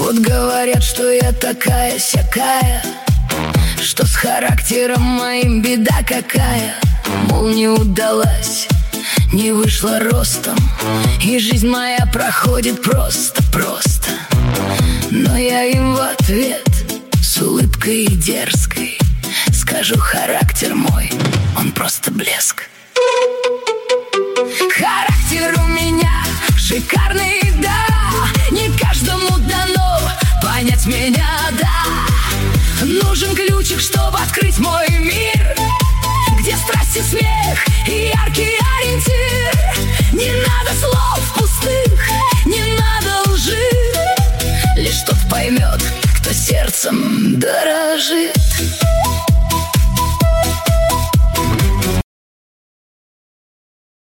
Вот говорят, что я такая-сякая, что с характером моим беда какая. Мол, не удалась, не вышла ростом, и жизнь моя проходит просто-просто. Но я им в ответ с улыбкой и дерзкой скажу: характер мой, он просто блеск. Характер у меня шикарный